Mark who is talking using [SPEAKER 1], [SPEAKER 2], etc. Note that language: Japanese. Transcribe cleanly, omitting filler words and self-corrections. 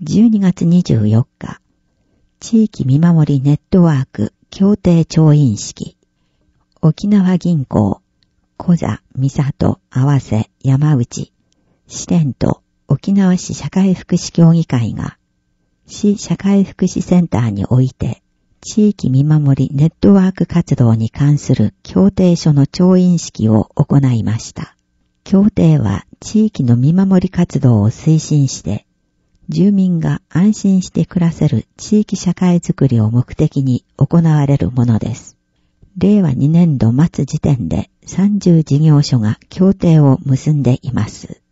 [SPEAKER 1] 12月24日、地域見守りネットワーク協定調印式。沖縄銀行、小座、三郷、合わせ、山内、支店と沖縄市社会福祉協議会が、市社会福祉センターにおいて、地域見守りネットワーク活動に関する協定書の調印式を行いました。協定は地域の見守り活動を推進して、住民が安心して暮らせる地域社会づくりを目的に行われるものです。令和2年度末時点で30事業所が協定を結んでいます。